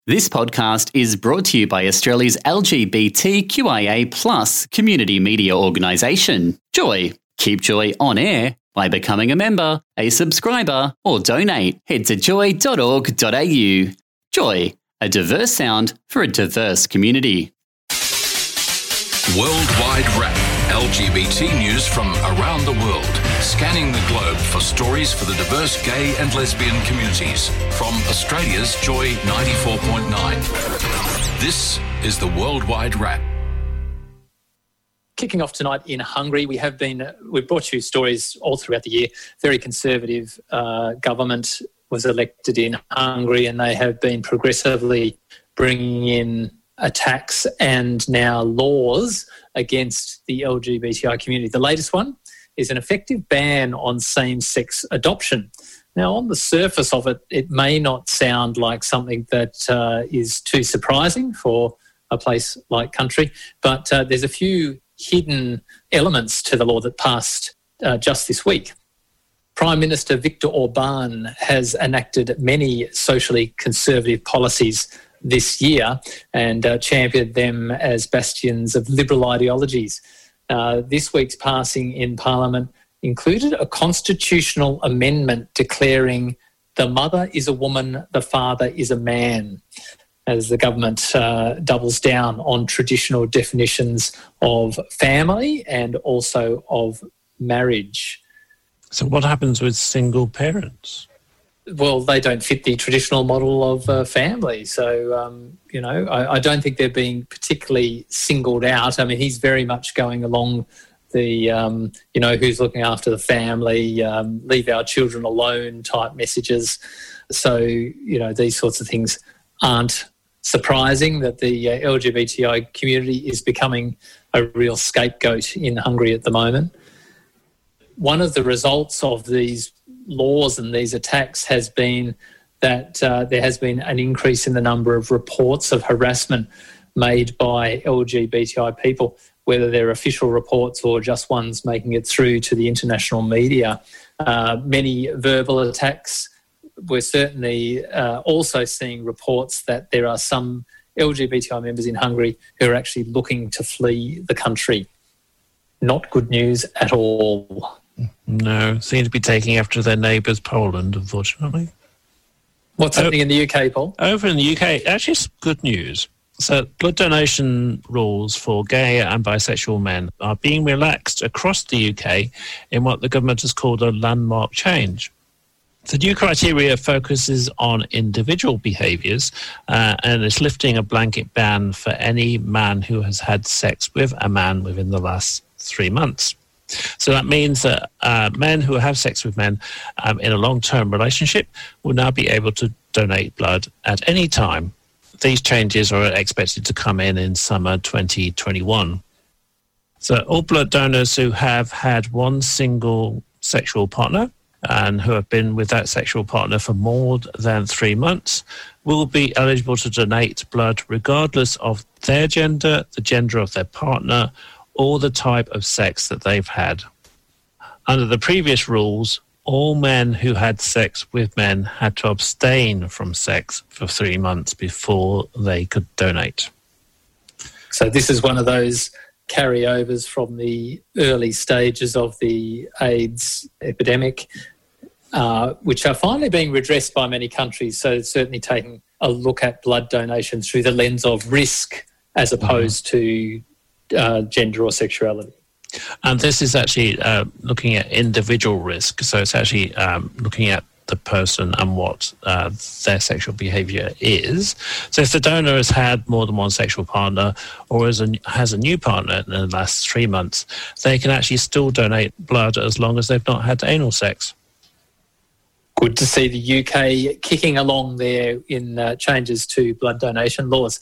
This podcast is brought to you by Australia's LGBTQIA+ community media organisation, Joy. Keep Joy on air by becoming a member, a subscriber, or donate. Head to joy.org.au. Joy, a diverse sound for a diverse community. Worldwide Wrap. LGBT news from around the world, scanning the globe for stories for the diverse gay and lesbian communities. From Australia's Joy 94.9. This is the Worldwide Wrap. Kicking off tonight in Hungary, we've brought you stories all throughout the year. Very conservative government was elected in Hungary, and they have been progressively bringing in attacks and now laws against the LGBTI community. The latest one is an effective ban on same-sex adoption. Now, on the surface of it, it may not sound like something that is too surprising for a place like country, but there's a few hidden elements to the law that passed just this week. Prime Minister Viktor Orban has enacted many socially conservative policies this year and championed them as bastions of liberal ideologies. This week's passing in Parliament included a constitutional amendment declaring the mother is a woman, the father is a man, as the government doubles down on traditional definitions of family and also of marriage. So what happens with single parents? Well, they don't fit the traditional model of family. So, I don't think they're being particularly singled out. I mean, he's very much going along the, who's looking after the family, leave our children alone type messages. So, these sorts of things aren't surprising that the LGBTI community is becoming a real scapegoat in Hungary at the moment. One of the results of these laws and these attacks has been that there has been an increase in the number of reports of harassment made by LGBTI people, whether they're official reports or just ones making it through to the international media. Many verbal attacks. We're certainly also seeing reports that there are some LGBTI members in Hungary who are actually looking to flee the country. Not good news at all. No, seem to be taking after their neighbours Poland, unfortunately. What's happening in the UK, Paul? Over in the UK, actually it's good news. So blood donation rules for gay and bisexual men are being relaxed across the UK in what the government has called a landmark change. The new criteria focuses on individual behaviours and is lifting a blanket ban for any man who has had sex with a man within the last 3 months. So that means that men who have sex with men in a long-term relationship will now be able to donate blood at any time. These changes are expected to come in summer 2021. So all blood donors who have had one single sexual partner and who have been with that sexual partner for more than 3 months will be eligible to donate blood regardless of their gender, the gender of their partner, or the type of sex that they've had. Under the previous rules, all men who had sex with men had to abstain from sex for 3 months before they could donate. So this is one of those carryovers from the early stages of the AIDS epidemic, which are finally being redressed by many countries. So it's certainly taking a look at blood donation through the lens of risk as opposed to gender or sexuality. And this is actually looking at individual risk. So it's actually looking at the person and what their sexual behaviour is. So if the donor has had more than one sexual partner or has a new partner in the last 3 months, they can actually still donate blood as long as they've not had anal sex. Good to see the UK kicking along there in changes to blood donation laws.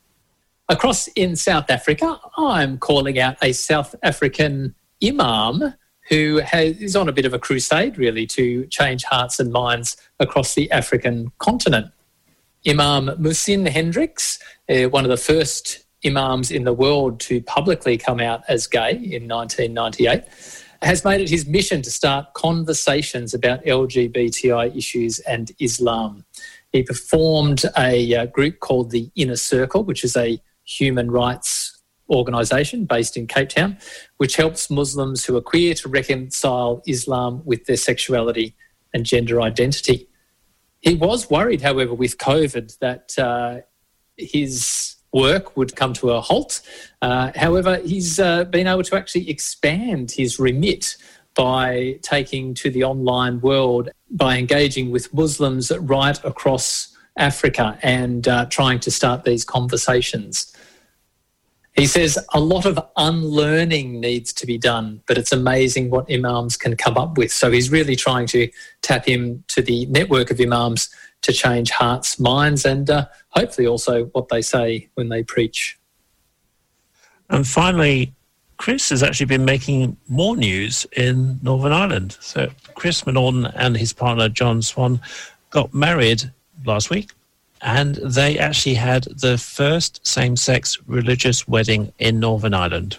Across in South Africa, I'm calling out a South African imam who is on a bit of a crusade, really, to change hearts and minds across the African continent. Imam Muhsin Hendricks, one of the first imams in the world to publicly come out as gay in 1998, has made it his mission to start conversations about LGBTI issues and Islam. He formed a group called the Inner Circle, which is a human rights organisation based in Cape Town, which helps Muslims who are queer to reconcile Islam with their sexuality and gender identity. He was worried, however, with COVID that his work would come to a halt. However, he's been able to actually expand his remit by taking to the online world, by engaging with Muslims right across Africa and trying to start these conversations. He says a lot of unlearning needs to be done, but it's amazing what imams can come up with. So he's really trying to tap into the network of imams to change hearts, minds, and hopefully also what they say when they preach. And finally, Chris has actually been making more news in Northern Ireland. So Chris M'Naughton and his partner John Swan got married last week, and they actually had the first same-sex religious wedding in Northern Ireland.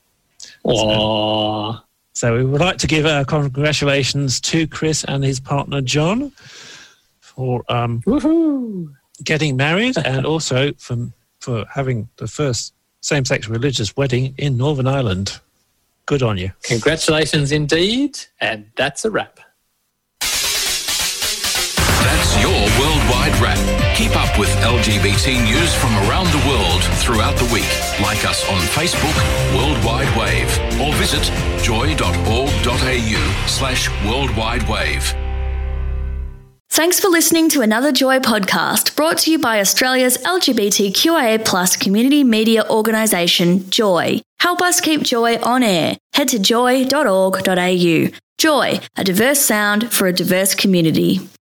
Aww. So we would like to give congratulations to Chris and his partner John for getting married and also for having the first same-sex religious wedding in Northern Ireland. Good on you. Congratulations indeed, and that's a wrap. That's your Worldwide Wrap. Keep up with LGBT news from around the world throughout the week. Like us on Facebook, Worldwide Wave, or visit joy.org.au/worldwidewave. Thanks for listening to another Joy podcast brought to you by Australia's LGBTQIA+ community media organisation, Joy. Help us keep Joy on air. Head to joy.org.au. Joy, a diverse sound for a diverse community.